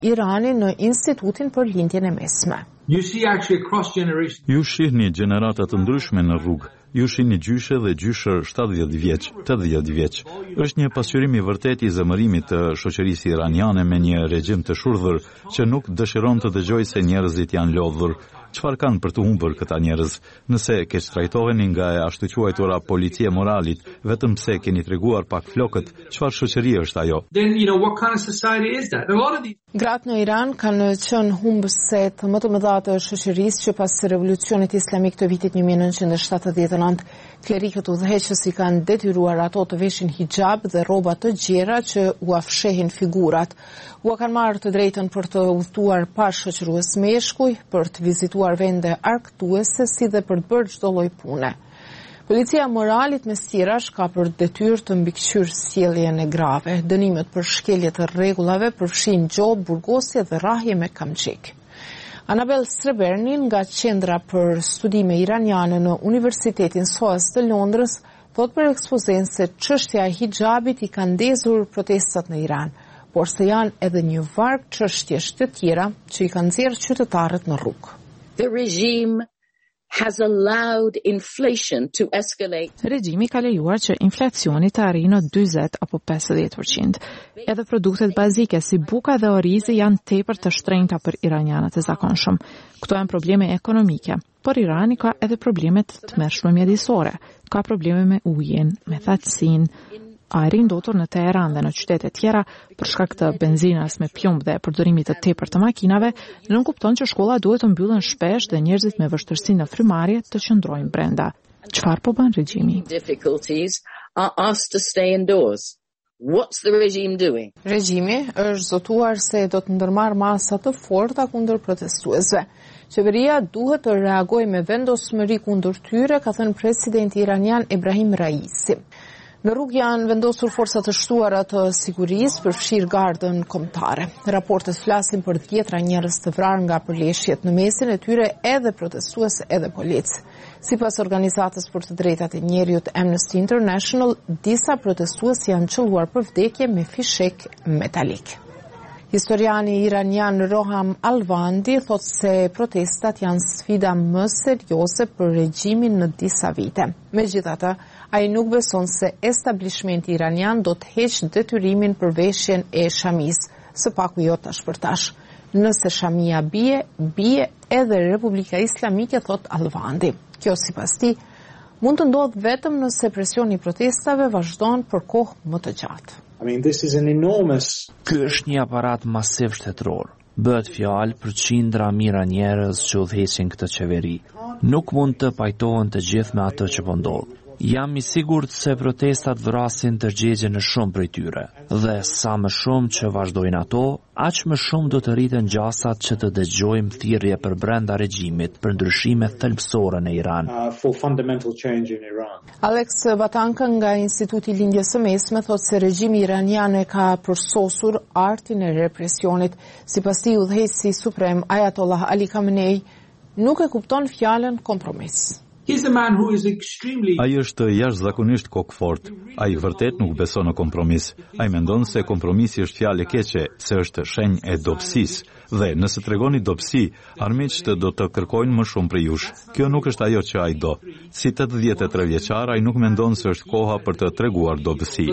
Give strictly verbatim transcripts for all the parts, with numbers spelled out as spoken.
Irani në Institutin për Lindjen e Mesme. You see actually across generations. Ju shihni gjenerata të ndryshme në rrugë. Ju shihni gjyshe dhe gjyshër shtatëdhjetë vjeç, tetëdhjetë vjeç. Është një pasqyrim i vërtet i zemërimit të shoqërisë iraniane me një regjim të shurdhër që nuk dëshiron të dëgjojë se njerëzit janë lodhur. Çfarë kanë për të humbur këta njerëz? Nëse keq trajtoheni nga e ashtu quajtura policia e moralit, vetëm pse keni treguar pak flokët, çfarë shoqëri është ajo? Then you know what kind of society is that? A lot of these Gratë në Iran kanë qenë humbëse të më të mëdha të shoqërisë që pas revolucionit islamik të vitit një mijë e nëntëqind e shtatëdhjetë e nëntë, klerikët udhëheqës i kanë detyruar ato të veshin hijab dhe rroba të gjera që u afshehin figurat. U kanë marrë të drejtën për të udhëtuar pa shoqërues meshkuj, për të vizituar vende argëtuese si dhe për të bërë çdo lloj pune. Policia e moralit me stirash ka për detyrë të mbikëqyrë sjelljen e grave. Dënimet për shkelje të rregullave përfshin gjob, burgosje dhe rrahje me kamçik. Anabel Srebernin nga Qendra për Studime Iraniane në Universitetin S O A S të Londrës thot për ekspozen se çështja e hijabit i ka ndezur protestat në Iran, por se janë edhe një varg çështjesh të tjera që i kanë nxjerrë qytetarët në rrugë. The regime has allowed inflation to escalate. Regjimi ka lejuar që inflacioni të arrijë në dyzet apo pesëdhjetë përqind. Edhe produktet bazike si buka dhe orizi janë tepër të shtrenjta për iranianët e zakonshëm. Këto janë probleme ekonomike, por Irani ka edhe probleme të tmerrshme mjedisore. Ka probleme me ujin, me thatësinë, ajri ndotur në Teheran dhe në qytete tjera për shkak të benzinës me plumb dhe përdorimit të tepërt të makinave, nuk kupton që shkolla duhet të mbyllen shpesh dhe njerëzit me vështirësi në frymarrje të qëndrojnë brenda. Çfarë po bën regjimi? Difficulties are asked to stay indoors. What's the regime doing? Regjimi është zotuar se do të ndërmarrë masa të forta kundër protestuesve. Qeveria duhet të reagojë me vendosmëri kundër tyre, ka thënë presidenti iranian Ebrahim Raisi. Në rrugë janë vendosur forca të shtuara të sigurisë, përfshirë gardën kombëtare. Raportet flasin për dhjetra njerëz të vrarë nga përleshjet, në mesin e tyre edhe protestues edhe polic. Sipas organizatës për të drejtat e njerëzit Amnesty International, disa protestues janë qelluar për vdekje me fishek metalik. Historiani iranian Roham Alvandi thot se protestat janë sfida më serioze për regjimin në disa vite. Megjithatë, ai nuk beson se establishmenti iranian do të heqë detyrimin për veshjen e shamis, së paku jo tash për tash. Nëse shamia bie, bie edhe Republika Islamike, thot Alvandi. Kjo sipas tij mund të ndodhë vetëm nëse presioni i protestave vazhdon për kohë më të gjatë. I mean, this is an enormous... Ky është një aparat masiv shtetëror. Bëhet fjalë për qindra mijëra njerëz që udhëheqin këtë qeveri. Nuk mund të pajtohen të gjithë me atë që po ndodh. Jam i sigurt se protestat vrasin tërgjegje në shumë prej tyre, dhe sa më shumë që vazhdojnë ato, aq më shumë do të rriten gjasat që të dëgjojmë thirrje për brenda regjimit për ndryshime thelbësore në Iran. Uh, for fundamental change in Iran. Alex Batanka nga Instituti i Lindjes së Mesme thotë se regjimi iranian e ka përsosur artin e represionit. Sipas tij, udhëheqësi suprem Ayatollah Ali Khamenei nuk e kupton fjalën kompromis. He's a man who is extremely... Ai është jashtëzakonisht kokfort. Ai vërtet nuk beson në kompromis. Ai mendon se kompromisi është fjalë e keqe, se është shenjë e dobësisë. Dhe nëse tregoni dobësi, armiqt do të kërkojnë më shumë prej jush. Kjo nuk është ajo që ai do. Si tetëdhjetë e tre vjeçar, ai nuk mendon se është koha për të treguar dobësi.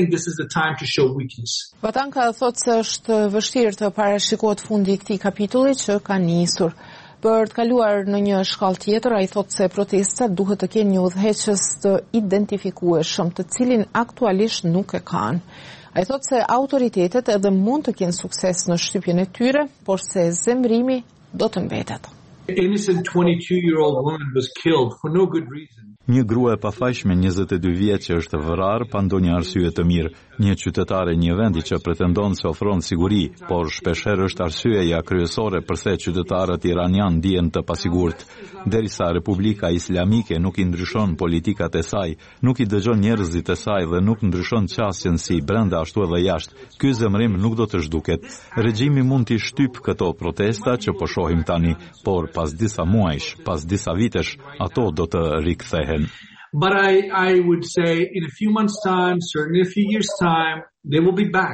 Batanka thotë se është vështirë të parashikohet fundi i këtij kapitulli që ka nisur. Për të kaluar në një shkallë tjetër, ai thotë se protestat duhet të kenë një udhëheqës të identifikueshëm, të cilin aktualisht nuk e kanë. Ai thotë se autoritetet edhe mund të kenë sukses në shtypjen e tyre, por se zemrimi do të mbetet. Innocent twenty-two-year-old woman was killed for no good reason. Një grua e pafajshme njëzet e dy vjeçë është vrarë pa ndonjë arsye të mirë. Një qytetare një vendi që pretendon se ofron siguri, por shpeshherë është arsyeja kryesore pse qytetarët iranian ndihen të pasigurt. Derisa Republika Islamike nuk i ndryshon politikat e saj, nuk i dëgjon njerëzit e saj dhe nuk ndryshon qasjen si brenda ashtu edhe jashtë, ky zemrim nuk do të zhduket. Regjimi mund t'i shtyp këto protesta që po shohim tani, por pas disa muajsh, pas disa vitesh, ato do të rikthehen. But I, I would say in a few months' time, certainly in a few years' time, they will be back.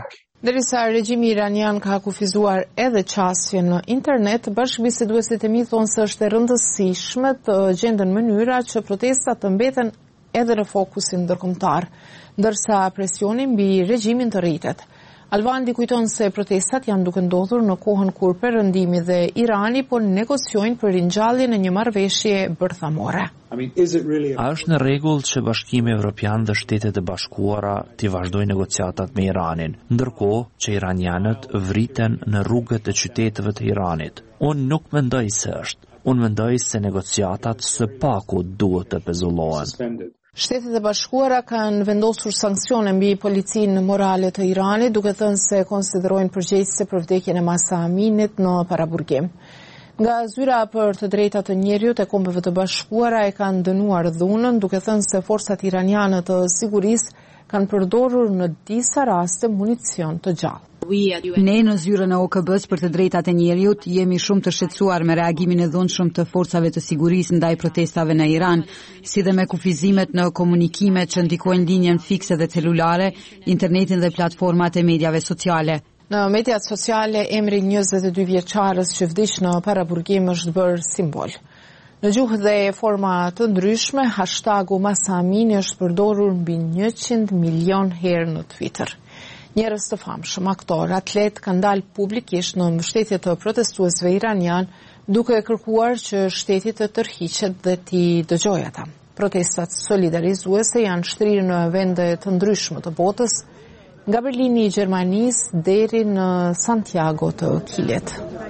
Derisa regjimi iranian ka kufizuar edhe qasjen në internet, bashkëbiseduesit e mi thonë se është e rëndësishme të gjenden mënyra që protestat të mbeten edhe në fokusin ndërkombëtar, ndërsa presioni mbi regjimin të rritet. Alvandi kujton se protestat janë duke ndodhur në kohën kur Perëndimi dhe Irani po negociojnë për ringjalljen e një marrëveshje bërthamore. A është në rregull që Bashkimi Evropian dhe Shtetet e Bashkuara të vazhdojnë negociatat me Iranin, ndërkohë që iranianët vriten në rrugët e qyteteve të Iranit? Unë nuk mendoj se është. Unë mendoj se negociatat së paku duhet të pezullohen. Shtetet e Bashkuara kanë vendosur sanksione mbi policinë morale të Iranit, duke thënë se konsiderojnë përgjegjëse për vdekjen e Mahsa Aminit në paraburgim. Nga zyra për të drejtat të njerëzit e Kombeve të Bashkuara e kanë dënuar dhunën, duke thënë se forcat iraniane të sigurisë kanë përdorur në disa raste municion të gjallë. Ne në zyrën e O K B-s për të drejtat e njerëzit jemi shumë të shqetësuar me reagimin e dhunshëm të forcave të sigurisë ndaj protestave në Iran, si dhe me kufizimet në komunikime që ndikojnë linjen fikse dhe celulare, internetin dhe platformat e medjave sociale. Në mediat sociale, emri njëzet e dy vjeçarës që vdiq në paraburgim është bërë simbol. Në gjuhë dhe forma të ndryshme, hashtagu Mahsa Amini është përdorur mbi njëqind milion herë në Twitter. Njerëz të famshëm, aktor, atlet kanë dalë publikisht në mbështetje të protestuesve iranian, duke kërkuar që shteti të tërhiqet dhe t'i dëgjojë ata. Protestat solidarizuese janë shtrirë në vende të ndryshme të botës, nga Berlini i Gjermanisë deri në Santiago të Kilit.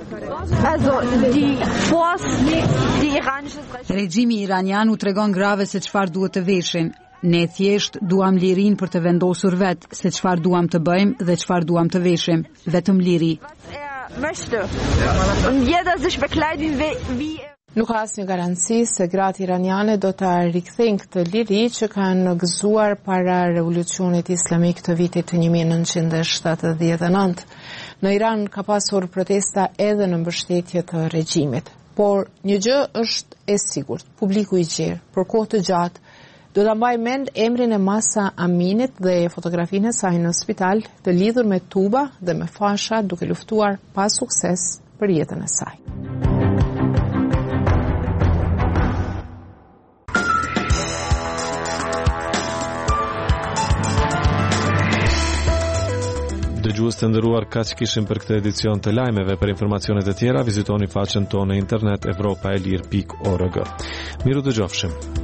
Regjimi iranian u tregon grave se çfarë duhet të veshin. Ne thjesht duam lirin për të vendosur vetë se çfarë duam të bëjmë dhe çfarë duam të veshim, vetëm liri. Nuk ka asnjë garanci se gratë iraniane do ta rikthejnë këtë liri që kanë gëzuar para revolucionit islamik të vitit një mijë e nëntëqind e shtatëdhjetë e nëntë. Në Iran ka pasur protesta edhe në mbështetje të regjimit, por një gjë është e sigurt, publiku i gjerë për kohë të gjatë do ta mbaj mend emrin e Mahsa Aminit dhe fotografinë e saj në spital, të lidhur me tuba dhe me fasha, duke luftuar pa sukses për jetën e saj. Dëgjues të nderuar, kaq kishim për këtë edicion të lajmeve. Për informacionet e tjera vizitoni faqen tonë në internet evropa e lir pikë org. Miru dëgjofshim.